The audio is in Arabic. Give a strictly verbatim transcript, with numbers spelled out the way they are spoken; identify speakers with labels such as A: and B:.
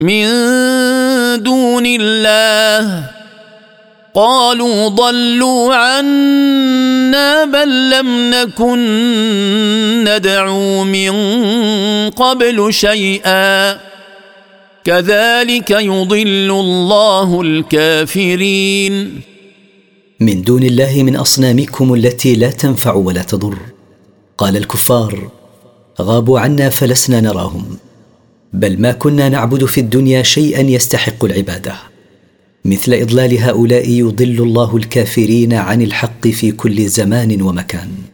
A: من دون الله قالوا ضلوا عنا بل لم نكن ندعو من قبل شيئا كذلك يضل الله الكافرين.
B: من دون الله من أصنامكم التي لا تنفع ولا تضر. قال الكفار غابوا عنا فلسنا نراهم، بل ما كنا نعبد في الدنيا شيئا يستحق العبادة. مثل إضلال هؤلاء يضل الله الكافرين عن الحق في كل زمان ومكان.